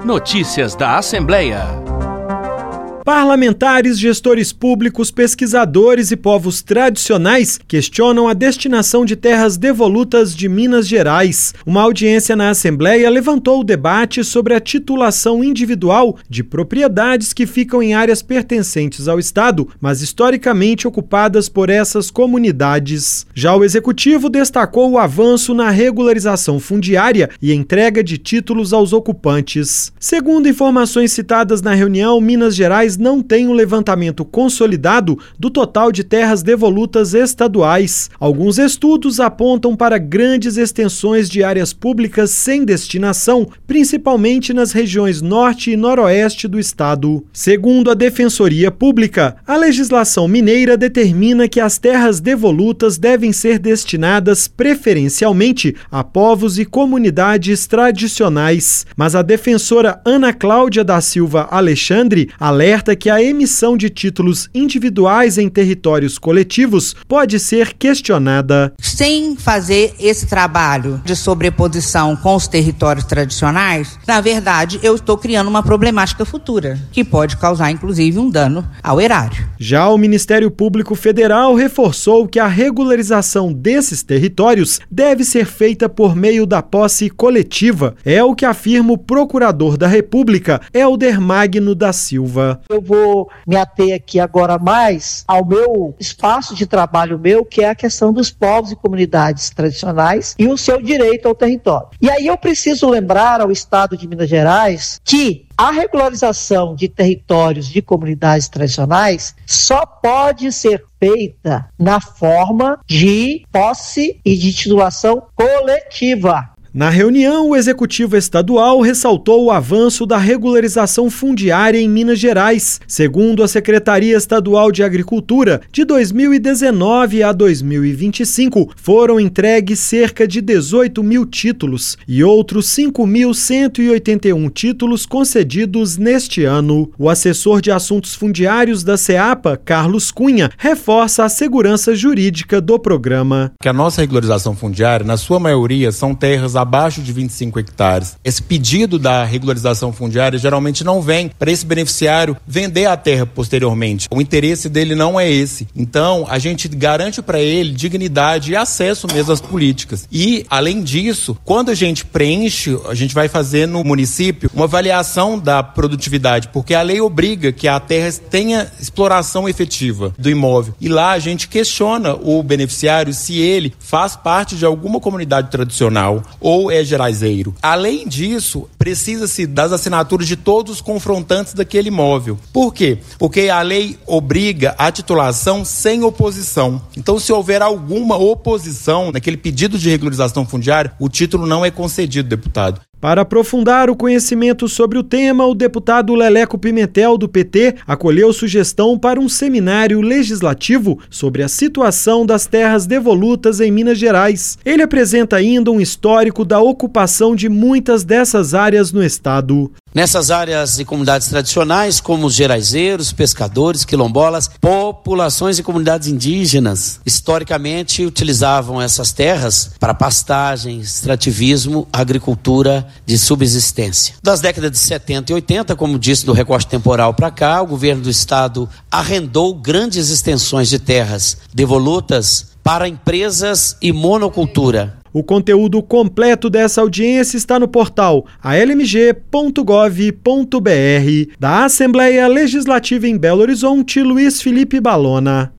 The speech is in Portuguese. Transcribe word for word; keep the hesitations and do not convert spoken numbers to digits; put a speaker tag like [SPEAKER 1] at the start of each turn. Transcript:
[SPEAKER 1] Notícias da Assembleia.
[SPEAKER 2] Parlamentares, gestores públicos, pesquisadores e povos tradicionais questionam a destinação de terras devolutas de Minas Gerais. Uma audiência na Assembleia levantou o debate sobre a titulação individual de propriedades que ficam em áreas pertencentes ao Estado, mas historicamente ocupadas por essas comunidades. Já o Executivo destacou o avanço na regularização fundiária e entrega de títulos aos ocupantes. Segundo informações citadas na reunião, Minas Gerais não tem um levantamento consolidado do total de terras devolutas estaduais. Alguns estudos apontam para grandes extensões de áreas públicas sem destinação, principalmente nas regiões norte e noroeste do estado. Segundo a Defensoria Pública, a legislação mineira determina que as terras devolutas devem ser destinadas preferencialmente a povos e comunidades tradicionais. Mas a defensora Ana Cláudia da Silva Alexandre alerta que a emissão de títulos individuais em territórios coletivos pode ser questionada.
[SPEAKER 3] Sem fazer esse trabalho de sobreposição com os territórios tradicionais, na verdade, eu estou criando uma problemática futura, que pode causar, inclusive, um dano ao erário.
[SPEAKER 2] Já o Ministério Público Federal reforçou que a regularização desses territórios deve ser feita por meio da posse coletiva. É o que afirma o Procurador da República, Helder Magno da Silva.
[SPEAKER 4] Eu vou me ater aqui agora mais ao meu espaço de trabalho meu, que é a questão dos povos e comunidades tradicionais e o seu direito ao território. E aí eu preciso lembrar ao Estado de Minas Gerais que a regularização de territórios de comunidades tradicionais só pode ser feita na forma de posse e de titulação coletiva.
[SPEAKER 2] Na reunião, o Executivo Estadual ressaltou o avanço da regularização fundiária em Minas Gerais. Segundo a Secretaria Estadual de Agricultura, de dois mil e dezenove a dois mil e vinte e cinco foram entregues cerca de dezoito mil títulos e outros cinco mil cento e oitenta e um títulos concedidos neste ano. O assessor de assuntos fundiários da SEAPA, Carlos Cunha, reforça a segurança jurídica do programa.
[SPEAKER 5] Que a nossa regularização fundiária, na sua maioria, são terras abaixo de vinte e cinco hectares. Esse pedido da regularização fundiária geralmente não vem para esse beneficiário vender a terra posteriormente. O interesse dele não é esse. Então, a gente garante para ele dignidade e acesso mesmo às políticas. E, além disso, quando a gente preenche, a gente vai fazer no município uma avaliação da produtividade, porque a lei obriga que a terra tenha exploração efetiva do imóvel. E lá a gente questiona o beneficiário se ele faz parte de alguma comunidade tradicional ou ou é geraizeiro. Além disso, precisa-se das assinaturas de todos os confrontantes daquele imóvel. Por quê? Porque a lei obriga a titulação sem oposição. Então, se houver alguma oposição naquele pedido de regularização fundiária, o título não é concedido, deputado.
[SPEAKER 2] Para aprofundar o conhecimento sobre o tema, o deputado Leleco Pimentel, do P T, acolheu sugestão para um seminário legislativo sobre a situação das terras devolutas em Minas Gerais. Ele apresenta ainda um histórico da ocupação de muitas dessas áreas no estado.
[SPEAKER 6] Nessas áreas e comunidades tradicionais, como os geraizeiros, pescadores, quilombolas, populações e comunidades indígenas, historicamente utilizavam essas terras para pastagem, extrativismo, agricultura de subsistência. Das décadas de setenta e oitenta, como disse do recorte temporal para cá, o governo do estado arrendou grandes extensões de terras devolutas para empresas e monocultura.
[SPEAKER 2] O conteúdo completo dessa audiência está no portal a l m g ponto gov ponto b r. Da Assembleia Legislativa em Belo Horizonte, Luiz Felipe Balona.